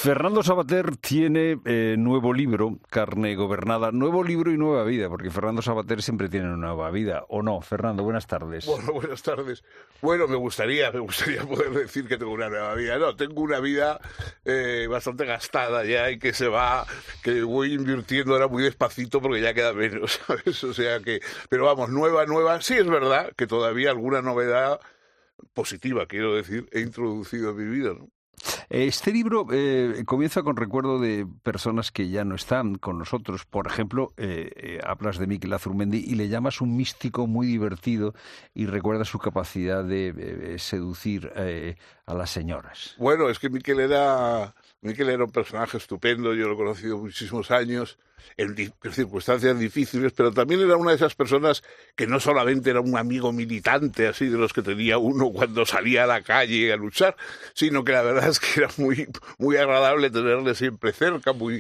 Fernando Savater tiene nuevo libro, Carne Gobernada. Nuevo libro y nueva vida, porque Fernando Savater siempre tiene una nueva vida. ¿O no? Fernando, buenas tardes. Bueno, buenas tardes. Bueno, me gustaría poder decir que tengo una nueva vida. No, tengo una vida bastante gastada ya y que voy invirtiendo ahora muy despacito porque ya queda menos, ¿sabes? O sea que, pero vamos, nueva. Sí es verdad que todavía alguna novedad positiva, quiero decir, he introducido en mi vida, ¿no? Este libro comienza con recuerdo de personas que ya no están con nosotros. Por ejemplo, hablas de Miquel Azurmendi y le llamas un místico muy divertido y recuerdas su capacidad de seducir a las señoras. Bueno, es que Miquel era un personaje estupendo, yo lo he conocido muchísimos años, en circunstancias difíciles, pero también era una de esas personas que no solamente era un amigo militante, así de los que tenía uno cuando salía a la calle a luchar, sino que la verdad es que era muy, muy agradable tenerle siempre cerca, muy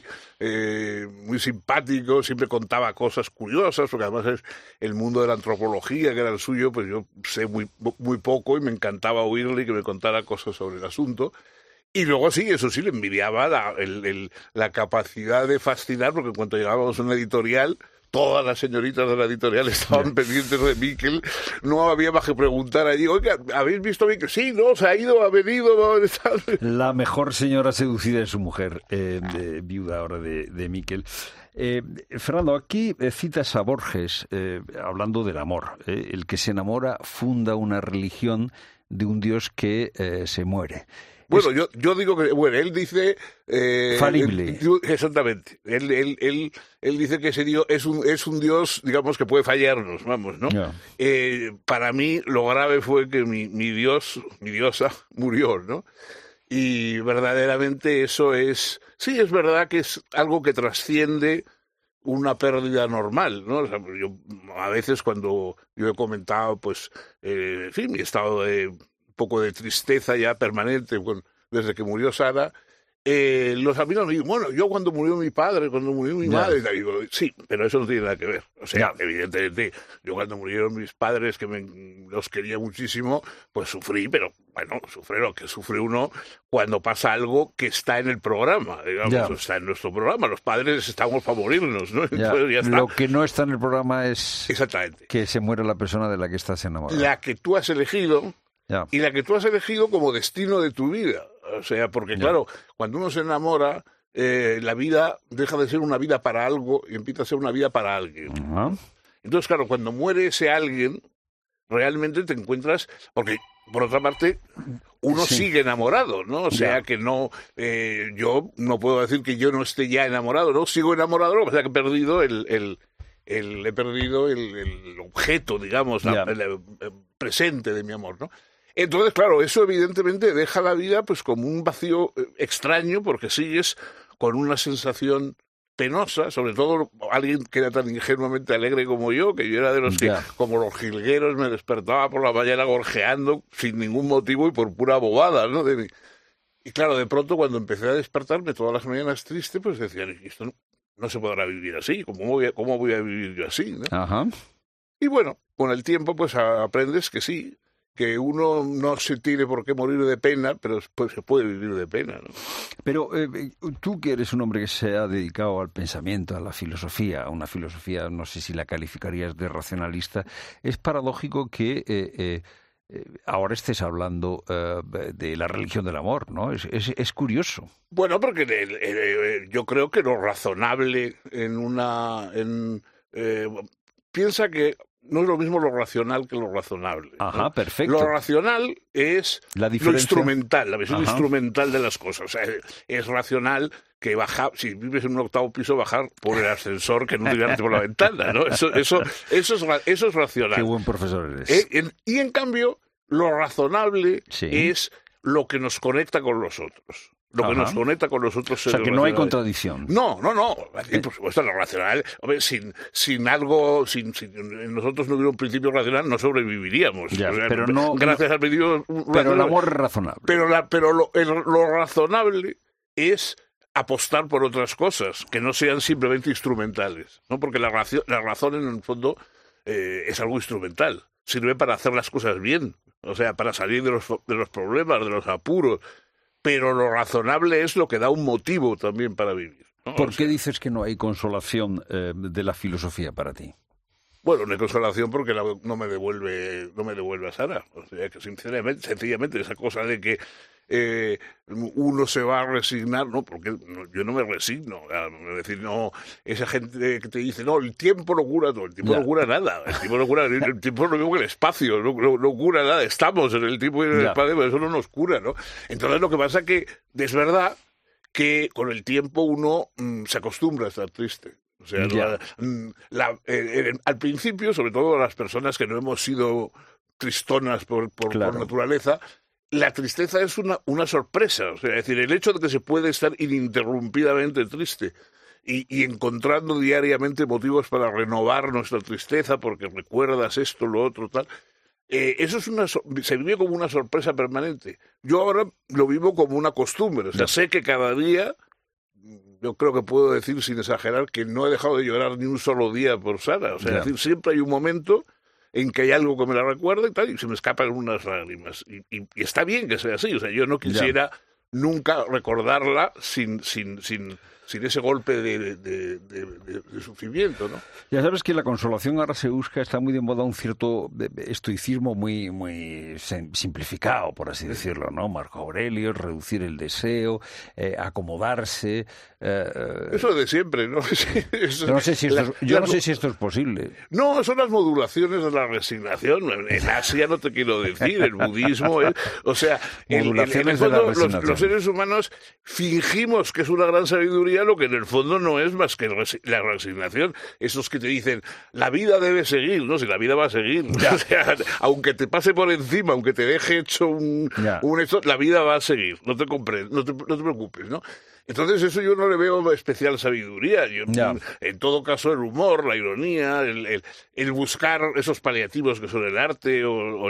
simpático, siempre contaba cosas curiosas, porque además es el mundo de la antropología, que era el suyo, pues yo sé muy poco y me encantaba oírle y que me contara cosas sobre el asunto. Y luego sí, eso sí, le envidiaba la capacidad de fascinar, porque en cuanto llegábamos a una editorial, todas las señoritas de la editorial estaban pendientes de Miquel. No había más que preguntar allí, oiga, ¿habéis visto a Miquel? Sí, no, se ha ido, ha venido. La mejor señora seducida es su mujer, viuda ahora de Miquel. Fernando, aquí citas a Borges hablando del amor. El que se enamora funda una religión de un Dios que se muere. Bueno, yo digo que, bueno, él dice... falible. Exactamente. Él dice que ese Dios es un Dios, digamos, que puede fallarnos, vamos, ¿no? Yeah. Para mí, lo grave fue que mi diosa, murió, ¿no? Y verdaderamente eso es... Sí, es verdad que es algo que trasciende una pérdida normal, ¿no? O sea, yo, a veces cuando yo he comentado, pues, en fin, mi estado de... poco de tristeza ya permanente desde que murió Sara, los amigos me dicen, bueno, yo cuando murió mi padre, cuando murió mi madre, y digo, sí, pero eso no tiene nada que ver. O sea, evidentemente, yo cuando murieron mis padres, que los quería muchísimo, pues sufrí, pero bueno, sufre lo que sufre uno cuando pasa algo que está en el programa, digamos, está en nuestro programa. Los padres estamos para morirnos, ¿no? Entonces, ya está. Lo que no está en el programa es exactamente que se muere la persona de la que estás enamorado. La que tú has elegido... Y la que tú has elegido como destino de tu vida. O sea, porque claro, cuando uno se enamora, la vida deja de ser una vida para algo y empieza a ser una vida para alguien. Uh-huh. Entonces, claro, cuando muere ese alguien, realmente te encuentras... Porque, por otra parte, uno sigue enamorado, ¿no? O sea, que no... yo no puedo decir que yo no esté ya enamorado, ¿no? Sigo enamorado, lo que pasa es que he perdido el objeto, digamos, el presente de mi amor, ¿no? Entonces, claro, eso evidentemente deja la vida pues como un vacío extraño, porque sigues con una sensación penosa, sobre todo alguien que era tan ingenuamente alegre como yo, que yo era de los que, como los jilgueros, me despertaba por la mañana gorjeando sin ningún motivo y por pura bobada, ¿no? Y claro, de pronto cuando empecé a despertarme todas las mañanas triste, pues decía, esto no se podrá vivir así, ¿cómo voy a vivir yo así, ¿no? Ajá. Y bueno, con el tiempo pues aprendes que sí, que uno no se tiene por qué morir de pena, pero pues se puede vivir de pena, ¿no? Pero tú que eres un hombre que se ha dedicado al pensamiento, a la filosofía, una filosofía, no sé si la calificarías de racionalista, es paradójico que ahora estés hablando de la religión del amor, ¿no? Es curioso. Bueno, porque yo creo que lo razonable piensa que no es lo mismo lo racional que lo razonable. Ajá, ¿no? perfecto. Lo racional es lo instrumental, la visión instrumental de las cosas. O sea, es racional que si vives en un 8º piso, bajar por el ascensor que no tirarte por la ventana, ¿no? Eso es racional. Qué buen profesor eres. Y en cambio, lo razonable es lo que nos conecta con los otros. Lo que nos conecta con los otros seres. O sea, que no hay contradicción. No. Por supuesto, lo racional. Hombre, sin nosotros no hubiera un principio racional, no sobreviviríamos. Ya, o sea, pero no, gracias al principio racional. Pero el amor es razonable. Pero lo razonable es apostar por otras cosas, que no sean simplemente instrumentales, ¿no? Porque la razón, en el fondo, es algo instrumental. Sirve para hacer las cosas bien. O sea, para salir de los problemas, de los apuros. pero lo razonable es lo que da un motivo también para vivir, ¿no? ¿Por qué dices que no hay consolación de la filosofía para ti? Bueno, no hay consolación porque no me devuelve a Sara. O sea, que sencillamente esa cosa de que uno se va a resignar, no, porque yo no me resigno. Es decir, no, esa gente que te dice, no, el tiempo no cura todo, el tiempo no cura nada, el tiempo no cura, el tiempo no mismo que el espacio, no cura nada, estamos en el tiempo y en el espacio, pero eso no nos cura, ¿no? Entonces lo que pasa es que es verdad que con el tiempo uno se acostumbra a estar triste. O sea, al principio, sobre todo las personas que no hemos sido tristonas por naturaleza, la tristeza es una sorpresa. O sea, es decir, el hecho de que se puede estar ininterrumpidamente triste y encontrando diariamente motivos para renovar nuestra tristeza porque recuerdas esto, lo otro, tal. Eso se vive como una sorpresa permanente. Yo ahora lo vivo como una costumbre. O sea, sé que cada día... Yo creo que puedo decir, sin exagerar, que no he dejado de llorar ni un solo día por Sara. O sea, es decir, siempre hay un momento en que hay algo que me la recuerda y tal, y se me escapan unas lágrimas. Y está bien que sea así. O sea, yo no quisiera nunca recordarla sin ese golpe de sufrimiento, ¿no? Ya sabes que la consolación ahora se busca, está muy de moda un cierto estoicismo muy simplificado, por así decirlo, ¿no? Marco Aurelio, reducir el deseo, acomodarse. Eso de siempre, ¿no? Yo no sé si esto es posible. No, son las modulaciones de la resignación. En Asia no te quiero decir, el budismo es... O sea, en el fondo, los seres humanos fingimos que es una gran sabiduría lo que en el fondo no es más que la resignación. Esos que te dicen, la vida debe seguir, ¿no? Si la vida va a seguir. O sea, aunque te pase por encima, aunque te deje hecho un esto, la vida va a seguir. No te preocupes, ¿no? Entonces eso yo no le veo especial sabiduría. En todo caso, el humor, la ironía, el buscar esos paliativos que son el arte o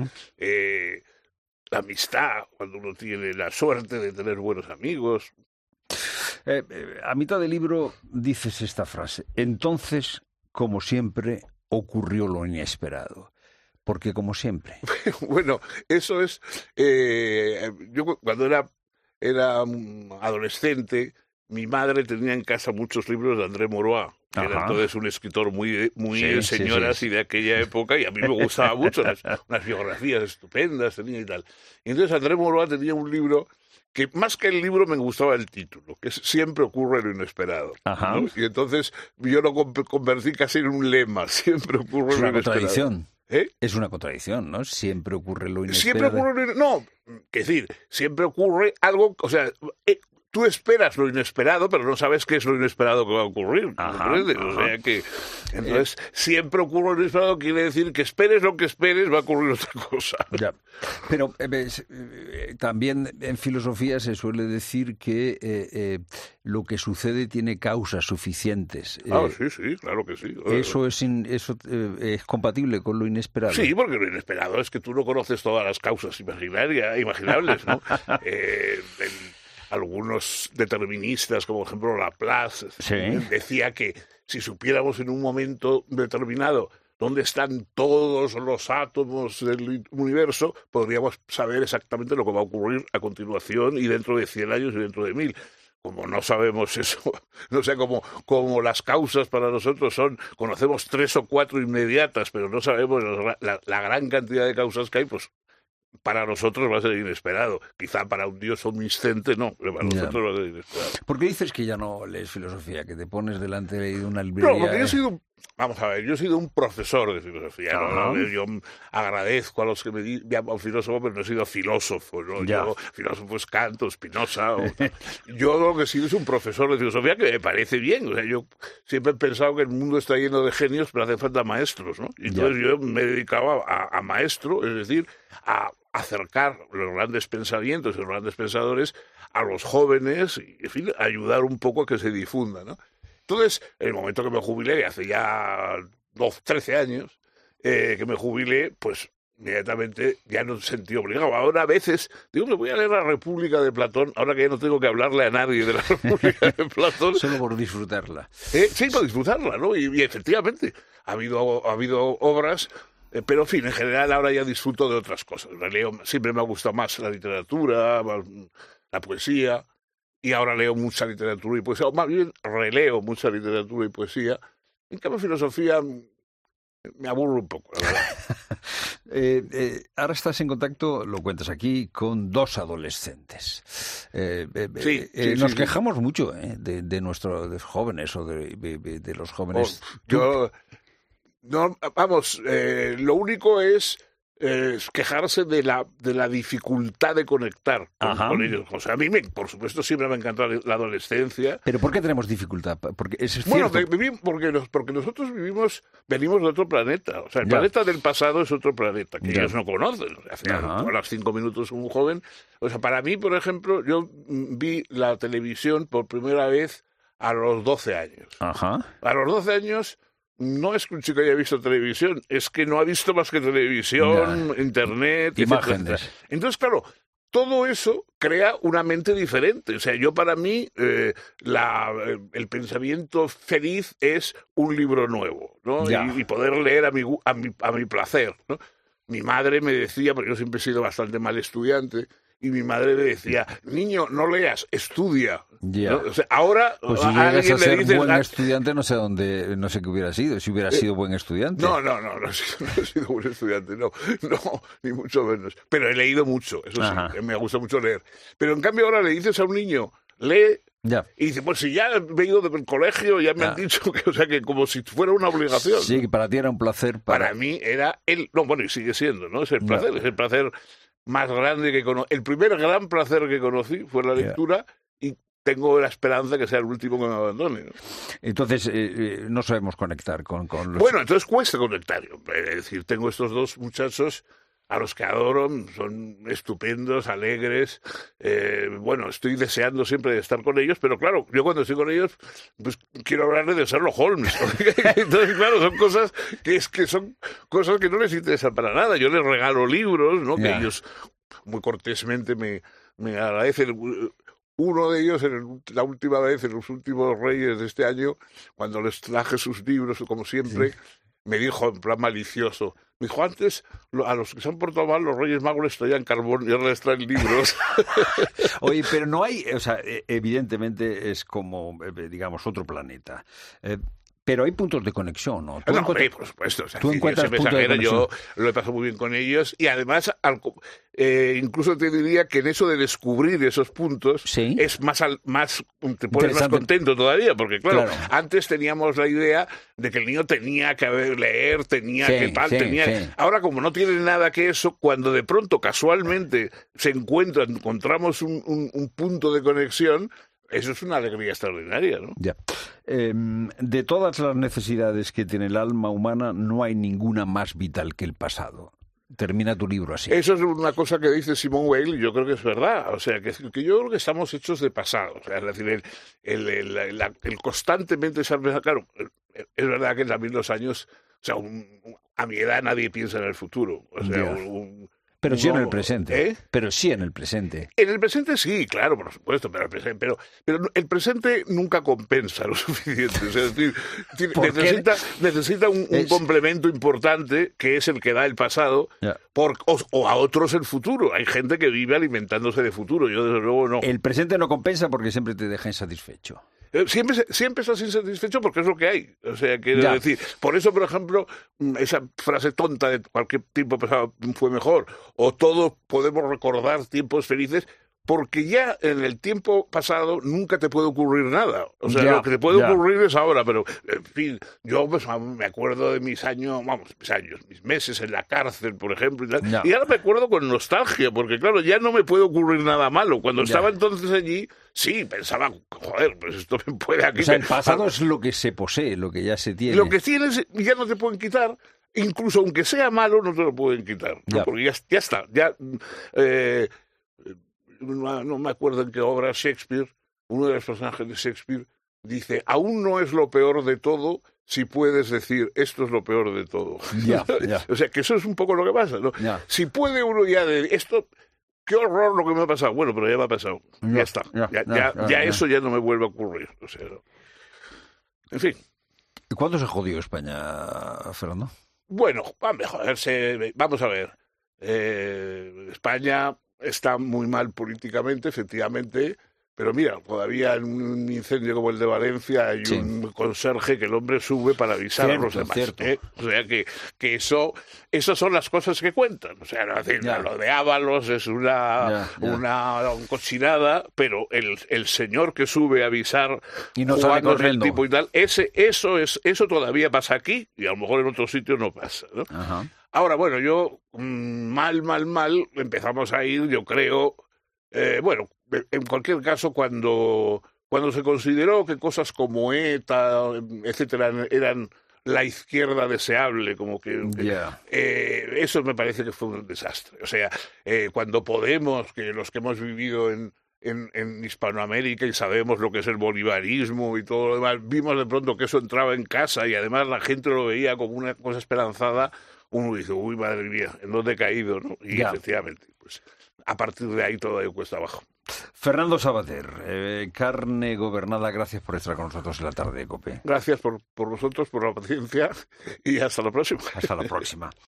la amistad, cuando uno tiene la suerte de tener buenos amigos. A mitad del libro dices esta frase: entonces, como siempre, ocurrió lo inesperado. Porque como siempre. Bueno, eso es... yo cuando era adolescente, mi madre tenía en casa muchos libros de André Maurois, que era entonces un escritor muy de señoras y de aquella época, y a mí me gustaba mucho, unas biografías estupendas tenía y tal. Y entonces André Maurois tenía un libro que más que el libro me gustaba el título, que es Siempre ocurre lo inesperado, ¿no? Y entonces yo lo convertí casi en un lema, siempre ocurre lo inesperado. Es una contradicción. Es una contradicción, ¿no? Siempre ocurre lo inesperado. Siempre ocurre no, es decir, siempre ocurre algo, o sea, tú esperas lo inesperado, pero no sabes qué es lo inesperado que va a ocurrir. O sea que, entonces, siempre ocurre lo inesperado quiere decir que esperes lo que esperes, va a ocurrir otra cosa. Ya. Pero también en filosofía se suele decir que lo que sucede tiene causas suficientes. Sí, claro que sí. ¿Eso es compatible con lo inesperado? Sí, porque lo inesperado es que tú no conoces todas las causas imaginables, ¿no? Algunos deterministas, como por ejemplo Laplace, decía que si supiéramos en un momento determinado dónde están todos los átomos del universo, podríamos saber exactamente lo que va a ocurrir a continuación y dentro de 100 años y dentro de 1000. Como no sabemos eso, no sé, como las causas para nosotros conocemos 3 o 4 inmediatas, pero no sabemos la gran cantidad de causas que hay, pues para nosotros va a ser inesperado. Quizá para un dios omnisciente no, pero para nosotros va a ser inesperado. ¿Por qué dices que ya no lees filosofía, que te pones delante de una librería? No, porque yo he sido un profesor de filosofía, ¿no? Yo agradezco a los que me llaman filósofo, pero no he sido filósofo, ¿no? Yo, filósofo es Kant o Spinoza. Yo lo que he sido es un profesor de filosofía que me parece bien. O sea, yo siempre he pensado que el mundo está lleno de genios, pero hace falta maestros, ¿no? Y entonces yo me dedicaba a maestro, es decir, a acercar los grandes pensamientos y los grandes pensadores a los jóvenes y, en fin, ayudar un poco a que se difunda, ¿no? Entonces, en el momento que me jubilé, hace ya 13 años que me jubilé, pues inmediatamente ya no me sentí obligado. Ahora a veces digo, me voy a leer la República de Platón, ahora que ya no tengo que hablarle a nadie de la República de Platón. Solo por disfrutarla. Sí, por disfrutarla, ¿no? Y efectivamente, ha habido obras... pero, en fin, en general ahora ya disfruto de otras cosas. Siempre me ha gustado más la literatura, la poesía, y ahora leo mucha literatura y poesía, o más bien releo mucha literatura y poesía. En cambio, filosofía me aburro un poco, la verdad. Ahora estás en contacto, lo cuentas aquí, con 2 adolescentes. Nos quejamos mucho de nuestros jóvenes o de los jóvenes. Lo único es quejarse de la dificultad de conectar con ellos. O sea, a mí, por supuesto, siempre me ha encantado la adolescencia. ¿Pero por qué tenemos dificultad? Porque porque nosotros venimos de otro planeta. O sea, el planeta del pasado es otro planeta, que ellos no conocen. O sea, a los 5 minutos un joven. O sea, para mí, por ejemplo, yo vi la televisión por primera vez a los 12 años. Ajá. A los 12 años... No es que un chico haya visto televisión, es que no ha visto más que televisión, internet, imágenes. Entonces, claro, todo eso crea una mente diferente. O sea, para mí, el pensamiento feliz es un libro nuevo, ¿no? Y poder leer a mi placer, ¿no? Mi madre me decía, porque yo siempre he sido bastante mal estudiante, y mi madre me decía, niño, no leas, estudia. ¿No? O sea, ahora pues si llegas a ser buen estudiante, no sé qué hubiera sido, si hubiera sido buen estudiante. No he sido buen estudiante, no, ni mucho menos. Pero he leído mucho, eso sí, me gusta mucho leer. Pero en cambio ahora le dices a un niño, lee, y dice, pues si ya he ido del colegio, ya me han dicho que como si fuera una obligación. Sí, que para ti era un placer. Para mí era y sigue siendo, ¿no? Es el placer, es el placer más grande que conocí. El primer gran placer que conocí fue la lectura y tengo la esperanza que sea el último que me abandone, ¿no? Entonces, no sabemos conectar con los... Bueno, entonces cuesta conectar. Es decir, tengo estos 2 muchachos a los que adoro, son estupendos, alegres. Estoy deseando siempre de estar con ellos, pero claro, yo cuando estoy con ellos, pues quiero hablarles de Sherlock Holmes. Entonces, claro, son cosas que no les interesan para nada. Yo les regalo libros, ¿no? Que ellos muy cortésmente me agradecen. Uno de ellos, la última vez, en los últimos Reyes de este año, cuando les traje sus libros, como siempre, me dijo en plan malicioso, me dijo, antes a los que se han portado mal los Reyes Magos les traían carbón y ahora les traen libros. Oye, pero no hay, o sea, evidentemente es como, digamos, otro planeta. Pero hay puntos de conexión, ¿no? Por supuesto. O sea, ¿tú encuentras puntos de conexión? Yo lo he pasado muy bien con ellos y además, incluso te diría que en eso de descubrir esos puntos es te pones más contento todavía, porque claro, antes teníamos la idea de que el niño tenía que leer, Ahora, como no tiene nada que eso, cuando de pronto casualmente encontramos un punto de conexión, eso es una alegría extraordinaria, ¿no? Ya. De todas las necesidades que tiene el alma humana, no hay ninguna más vital que el pasado. Termina tu libro así. Eso es una cosa que dice Simone Weil y yo creo que es verdad. O sea, que yo creo que estamos hechos de pasado. O sea, es decir, el constantemente ser... Claro, es verdad que también los años... O sea, a mi edad nadie piensa en el futuro. O sea, pero sí en el presente. Pero sí en el presente. En el presente sí, claro, por supuesto, pero el presente nunca compensa lo suficiente. O sea, es decir, necesita un complemento importante que es el que da el pasado o a otros el futuro. Hay gente que vive alimentándose de futuro. Yo, desde luego, no. El presente no compensa porque siempre te deja insatisfecho. Siempre estás insatisfecho porque es lo que hay. O sea, quiero decir, por eso, por ejemplo, esa frase tonta de cualquier tiempo pasado fue mejor, o todos podemos recordar tiempos felices, porque ya en el tiempo pasado nunca te puede ocurrir nada. O sea, lo que te puede ocurrir es ahora, pero, en fin, yo pues, me acuerdo de mis meses en la cárcel, por ejemplo, y ahora me acuerdo con nostalgia, porque claro, ya no me puede ocurrir nada malo. Cuando estaba entonces allí, sí, pensaba, joder, pues esto me puede aquí... O sea, el pasado es lo que se posee, lo que ya se tiene. Lo que tienes ya no te pueden quitar. Incluso aunque sea malo, no te lo pueden quitar, ¿no? Porque ya está, no me acuerdo en qué obra Shakespeare, uno de los personajes de Shakespeare, dice, aún no es lo peor de todo si puedes decir, esto es lo peor de todo. O sea, que eso es un poco lo que pasa, ¿no? Si puede uno ya de esto, qué horror lo que me ha pasado. Bueno, pero ya me ha pasado. Ya está. Eso ya no me vuelve a ocurrir. O sea, en fin. ¿Cuándo se jodió España, Fernando? Bueno, vamos a ver. España... está muy mal políticamente, efectivamente, pero mira, todavía en un incendio como el de Valencia hay un conserje que el hombre sube para avisar a los demás. O sea que eso son las cosas que cuentan. O sea, lo de Ábalos es una cochinada, pero el señor que sube a avisar y no sale corriendo, el tipo y tal, eso todavía pasa aquí y a lo mejor en otros sitios no pasa, ¿no? Ajá. Ahora, bueno, yo mal empezamos a ir, yo creo, en cualquier caso, cuando se consideró que cosas como ETA, etcétera, eran la izquierda deseable, como que eso me parece que fue un desastre. O sea, cuando Podemos, que los que hemos vivido en Hispanoamérica y sabemos lo que es el bolivarismo y todo lo demás, vimos de pronto que eso entraba en casa y además la gente lo veía como una cosa esperanzada, uno dice, uy, madre mía, ¿en dónde he caído? ¿No? Y efectivamente, pues a partir de ahí todo cuesta abajo. Fernando Savater, Carne Gobernada, gracias por estar con nosotros en la tarde de COPE. Gracias por vosotros, por la paciencia y hasta la próxima. Hasta la próxima.